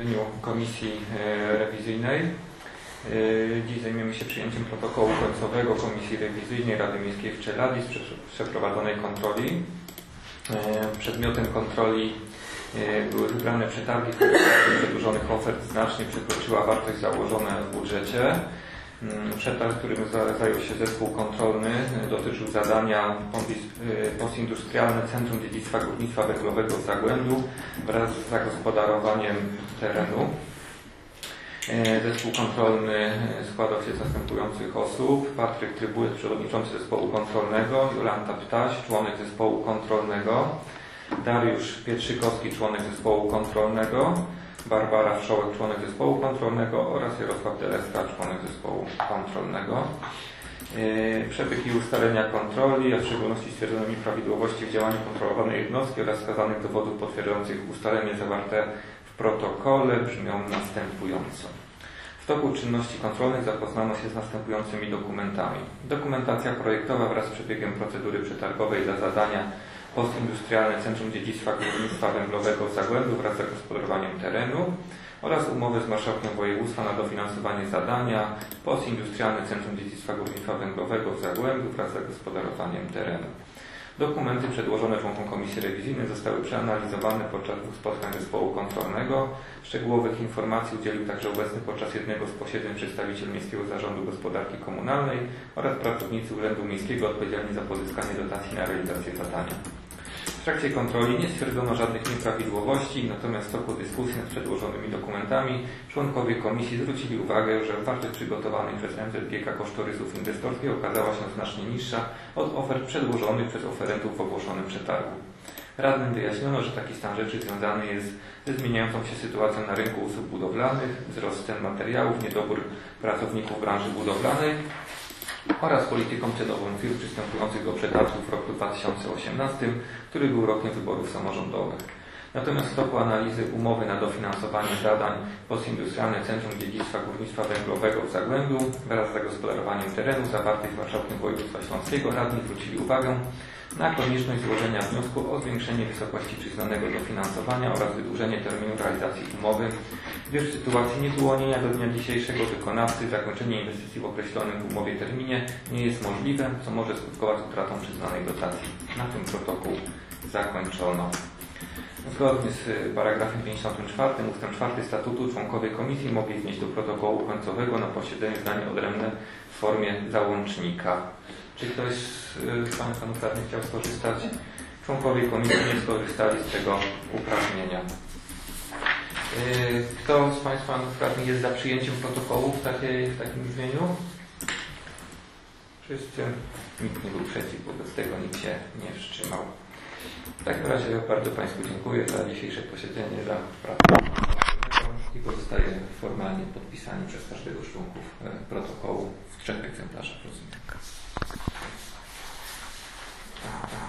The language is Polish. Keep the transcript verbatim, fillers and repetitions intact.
posiedzeniu Komisji Rewizyjnej. Dziś zajmiemy się przyjęciem protokołu końcowego Komisji Rewizyjnej Rady Miejskiej w Czeladzi z przeprowadzonej kontroli. Przedmiotem kontroli były wybrane przetargi, w których przedłużonych ofert znacznie przekroczyła wartość założona w budżecie. Przetarg, którym zajął się zespół kontrolny, dotyczył zadania postindustrialne Centrum Dziedzictwa Górnictwa Węglowego w Zagłębiu wraz z zagospodarowaniem terenu. Zespół kontrolny składał się z następujących osób: Patryk Trybułek, przewodniczący zespołu kontrolnego, Jolanta Ptaś, członek zespołu kontrolnego, Dariusz Pietrzykowski, członek zespołu kontrolnego, Barbara Wszołek, członek zespołu kontrolnego oraz Jarosław Deleska, członek zespołu kontrolnego. Przebieg i ustalenia kontroli, a w szczególności stwierdzono nieprawidłowości w działaniu kontrolowanej jednostki oraz wskazanych dowodów potwierdzających ustalenie zawarte w protokole brzmią następująco. W toku czynności kontrolnych zapoznano się z następującymi dokumentami. Dokumentacja projektowa wraz z przebiegiem procedury przetargowej dla zadania postindustrialne Centrum Dziedzictwa Górnictwa Węglowego w Zagłębiu wraz z zagospodarowaniem terenu oraz umowę z Marszałkiem Województwa na dofinansowanie zadania postindustrialne Centrum Dziedzictwa Górnictwa Węglowego w Zagłębiu wraz z zagospodarowaniem terenu. Dokumenty przedłożone członkom Komisji Rewizyjnej zostały przeanalizowane podczas dwóch spotkań zespołu kontrolnego. Szczegółowych informacji udzielił także obecny podczas jednego z posiedzeń przedstawiciel Miejskiego Zarządu Gospodarki Komunalnej oraz pracownicy Urzędu Miejskiego odpowiedzialni za pozyskanie dotacji na realizację zadania. W trakcie kontroli nie stwierdzono żadnych nieprawidłowości, natomiast w toku dyskusji nad przedłożonymi dokumentami członkowie komisji zwrócili uwagę, że wartość przygotowanych przez M Z G K kosztorysów inwestorskich okazała się znacznie niższa od ofert przedłożonych przez oferentów w ogłoszonym przetargu. Radnym wyjaśniono, że taki stan rzeczy związany jest ze zmieniającą się sytuacją na rynku usług budowlanych, wzrost cen materiałów, niedobór pracowników branży budowlanej oraz polityką cenową firm przystępujących do przetargu w roku dwa tysiące osiemnastym, który był rokiem wyborów samorządowych. Natomiast w toku analizy umowy na dofinansowanie zadań postindustrialne Centrum Dziedzictwa Górnictwa Węglowego w Zagłębiu wraz z zagospodarowaniem terenu zawartych z Marszałkiem Województwa Śląskiego radni zwrócili uwagę na konieczność złożenia wniosku o zwiększenie wysokości przyznanego dofinansowania oraz wydłużenie terminu realizacji umowy, gdyż w sytuacji niewyłonienia do dnia dzisiejszego wykonawcy zakończenie inwestycji w określonym w umowie terminie nie jest możliwe, co może skutkować utratą przyznanej dotacji. Na tym protokół zakończono. Zgodnie z paragrafem pięćdziesiątym czwartym ustęp czwarty statutu członkowie komisji mogli wnieść do protokołu końcowego na posiedzeniu zdanie odrębne w formie załącznika. Czy ktoś z Państwa panów radnych chciał skorzystać? Członkowie komisji nie skorzystali z tego uprawnienia. Kto z Państwa panów radnych jest za przyjęciem protokołu w, takiej, w takim brzmieniu? Wszyscy? Nikt nie był przeciw, wobec tego nikt się nie wstrzymał. W takim razie bardzo Państwu dziękuję za dzisiejsze posiedzenie, za pracę i pozostaje formalnie podpisanie przez każdego z członków protokołu w trzech egzemplarzach, rozumiem.